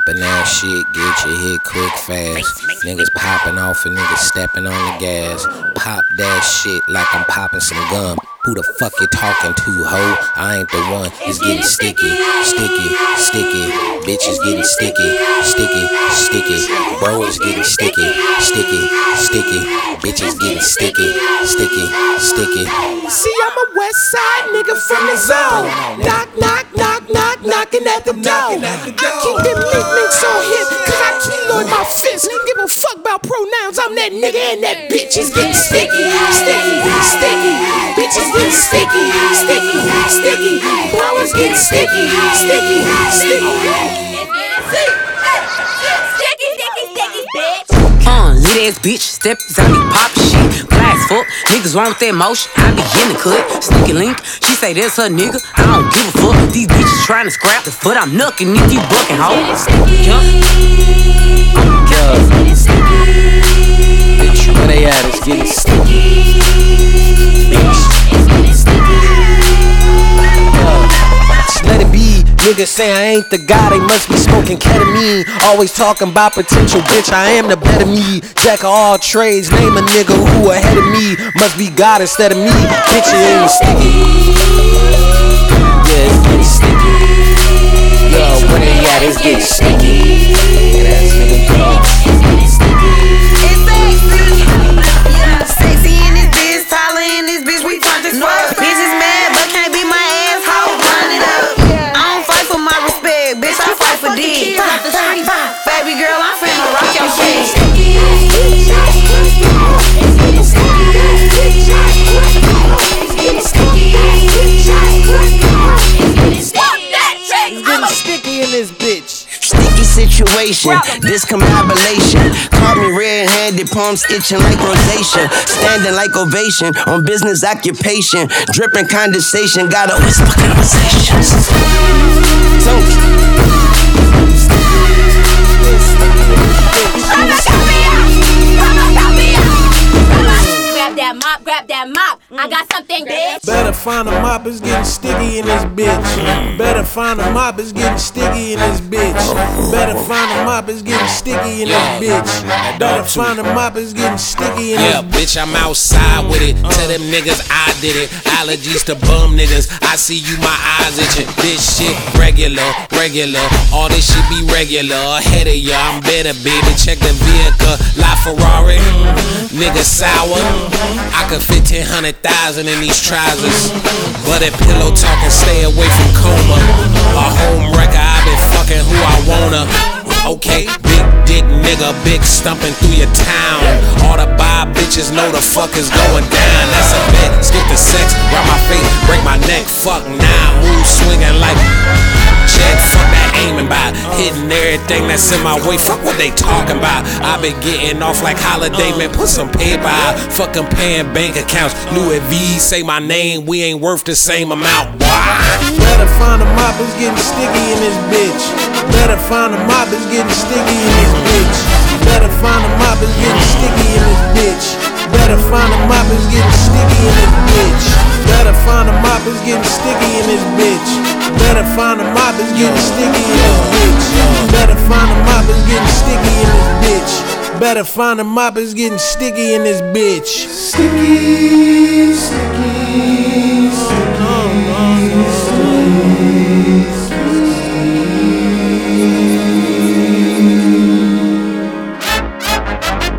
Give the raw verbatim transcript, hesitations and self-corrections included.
Poppin' that shit, get your hit quick fast. Niggas popping off and niggas stepping on the gas. Pop that shit like I'm popping some gum. Who the fuck you talking to, ho? I ain't the one. It's getting sticky, sticky, sticky. Bitch is getting sticky, sticky, sticky. Bro is getting sticky, sticky, sticky. Bitch is getting sticky, sticky, sticky. See, I'm a west side nigga from the zone. Knock, knock, knock, knock, knocking at the door. I keep them nicknames on him, cause I keloid my fist. Give a fuck about pronouns, I'm that nigga and that bitch is getting sticky, sticky, sticky. Bitch is getting sticky, sticky, sticky. Bro is getting sticky, sticky, sticky. Sticky, sticky, sticky, bitch. Uh, lit ass bitch, step inside me, pop shit. Glass fuck, niggas want that motion. I be in the cut, sneaky link. She say that's her nigga, I don't give a fuck. These bitches trying to scrap the foot, I'm knucking if you bucking, ho. Yeah. Bitch, where they at? It's getting sticky. Let it be, niggas say I ain't the guy, they must be smoking ketamine. Always talking about potential, bitch, I am the better me. Jack of all trades, name a nigga who ahead of me. Must be God instead of me, bitch, it ain't sticky. Yeah, it's getting sticky. Yo, where they at, it's getting sticky. That's nigga, It's sexy, yeah, sexy in this bitch, taller in this bitch, we turned this fuck. Bitch is mad, but can't be my asshole, run it up. I don't fight for my respect, bitch, I fight for dick. Baby girl, I'm finna rock your shit. It's getting sticky in this bitch. Sticky situation, discombobulation. Caught me red-handed, palms itching like rosacea. Standing like ovation on business occupation. Dripping condensation, got a whisper conversations. Grab that mop, grab that mop. I got something, bitch. Better find a mop, it's getting sticky in this bitch. Better find a mop, it's getting sticky in this bitch. Better find a mop, it's getting sticky in this bitch. Better find a mop, it's getting sticky in this Yeah, bitch, I'm outside with it. Tell them niggas I did it. Allergies to bum niggas. I see you, my eyes itching. This shit regular, regular. All this shit be regular. Ahead of ya, I'm better, baby. Check the vehicle. La Ferrari. Nigga sour. I could fit ten hundred thousand in these trousers. But that pillow talking, stay away from coma. A home wrecker, I been fucking who I wanna. Okay, big dick nigga, big stumping through your town. All the bi bitches know the fuck is going down. That's a bet, skip the sex, rub my face, break my neck. Fuck now, move swinging like check, fuck that aiming by. Hitting everything that's in my way, fuck what they talking about. I been getting off like Holiday, man, put some paper out. Fucking paying bank accounts, Louis V, say my name, we ain't worth the same amount. Why? Better find a mop, it's getting sticky in this bitch. Better find a mop, it's getting sticky in this bitch. Better find a mop, it's getting sticky in this bitch. Better find a mop, it's getting sticky in this bitch. Better find a mop, it's getting sticky in this bitch. Better find a mop, it's getting sticky in this bitch. Better find a mop, it's getting sticky in this bitch. Better find a mop, it's getting sticky in this bitch. Sticky, sticky.